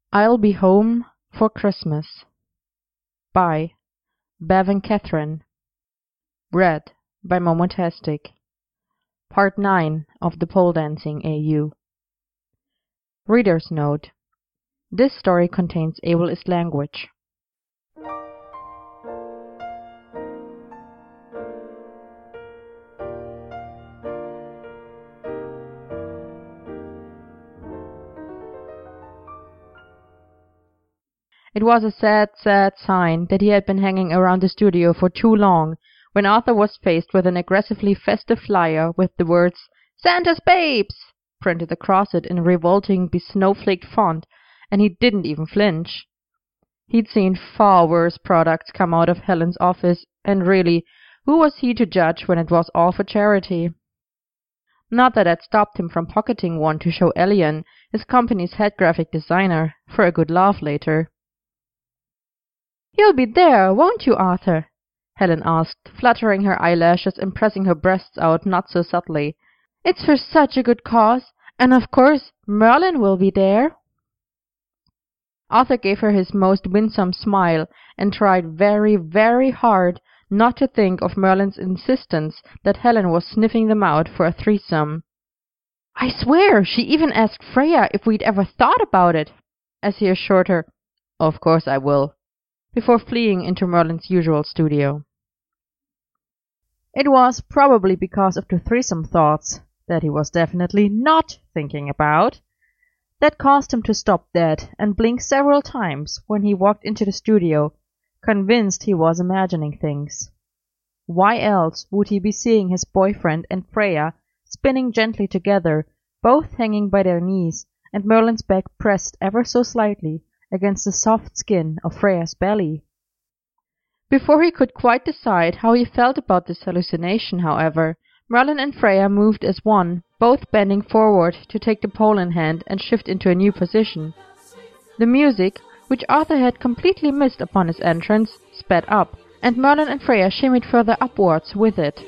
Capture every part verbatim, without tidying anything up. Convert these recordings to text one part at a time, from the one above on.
I'll Be Home for Christmas by Bev and Catherine. Read by Momotastic. Part nine of the Pole Dancing A U. Reader's Note: this story contains ableist language. It was a sad, sad sign that he had been hanging around the studio for too long when Arthur was faced with an aggressively festive flyer with the words "Santa's Babes" printed across it in a revolting, besnowflaked font, and he didn't even flinch. He'd seen far worse products come out of Helen's office, and really, who was he to judge when it was all for charity? Not that that stopped him from pocketing one to show Elian, his company's head graphic designer, for a good laugh later. "You'll be there, won't you, Arthur?" Helen asked, fluttering her eyelashes and pressing her breasts out not so subtly. "It's for such a good cause, and of course Merlin will be there." Arthur gave her his most winsome smile and tried very, very hard not to think of Merlin's insistence that Helen was sniffing them out for a threesome. "I swear she even asked Freya if we'd ever thought about it," as he assured her, "Of course I will," before fleeing into Merlin's usual studio. It was probably because of the threesome thoughts, that he was definitely not thinking about, that caused him to stop dead and blink several times when he walked into the studio, convinced he was imagining things. Why else would he be seeing his boyfriend and Freya spinning gently together, both hanging by their knees, and Merlin's back pressed ever so slightly against the soft skin of Freya's belly? Before he could quite decide how he felt about this hallucination, however, Merlin and Freya moved as one, both bending forward to take the pole in hand and shift into a new position. The music, which Arthur had completely missed upon his entrance, sped up, and Merlin and Freya shimmied further upwards with it.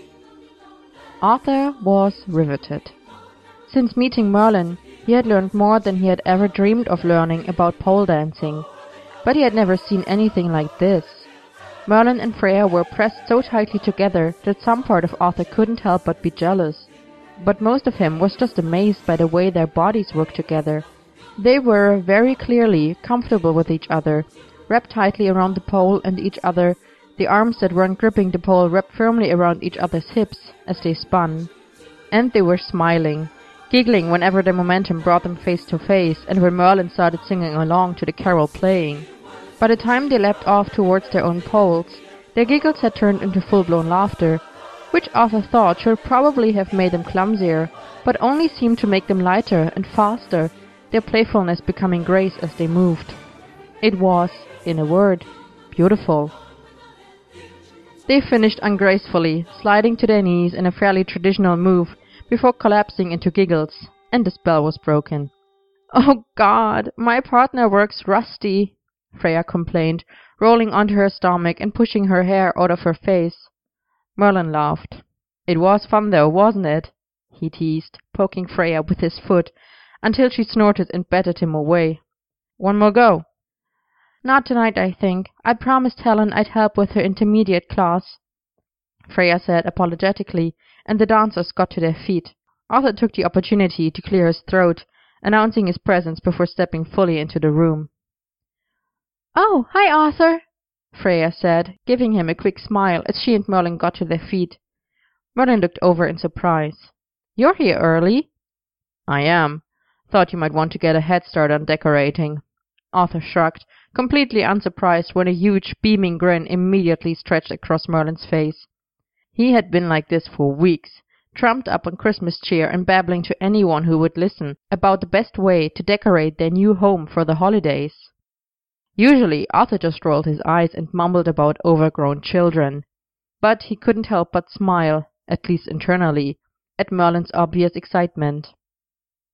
Arthur was riveted. Since meeting Merlin, he had learned more than he had ever dreamed of learning about pole dancing, but he had never seen anything like this. Merlin and Freya were pressed so tightly together that some part of Arthur couldn't help but be jealous. But most of him was just amazed by the way their bodies worked together. They were very clearly comfortable with each other, wrapped tightly around the pole and each other, the arms that weren't gripping the pole wrapped firmly around each other's hips as they spun. And they were smiling, giggling whenever the momentum brought them face to face, and when Merlin started singing along to the carol playing. By the time they leapt off towards their own poles, their giggles had turned into full-blown laughter, which Arthur thought should probably have made them clumsier, but only seemed to make them lighter and faster, their playfulness becoming grace as they moved. It was, in a word, beautiful. They finished ungracefully, sliding to their knees in a fairly traditional move, before collapsing into giggles, and the spell was broken. "Oh God, my partner works rusty," Freya complained, rolling onto her stomach and pushing her hair out of her face. Merlin laughed. "It was fun though, wasn't it?" he teased, poking Freya with his foot, until she snorted and batted him away. "One more go?" "Not tonight, I think. I promised Helen I'd help with her intermediate class," Freya said apologetically, and the dancers got to their feet. Arthur took the opportunity to clear his throat, announcing his presence before stepping fully into the room. "Oh, hi, Arthur," Freya said, giving him a quick smile as she and Merlin got to their feet. Merlin looked over in surprise. "You're here early?" "I am. Thought you might want to get a head start on decorating." Arthur shrugged, completely unsurprised when a huge, beaming grin immediately stretched across Merlin's face. He had been like this for weeks, trumped up on Christmas cheer and babbling to anyone who would listen about the best way to decorate their new home for the holidays. Usually Arthur just rolled his eyes and mumbled about overgrown children, but he couldn't help but smile, at least internally, at Merlin's obvious excitement.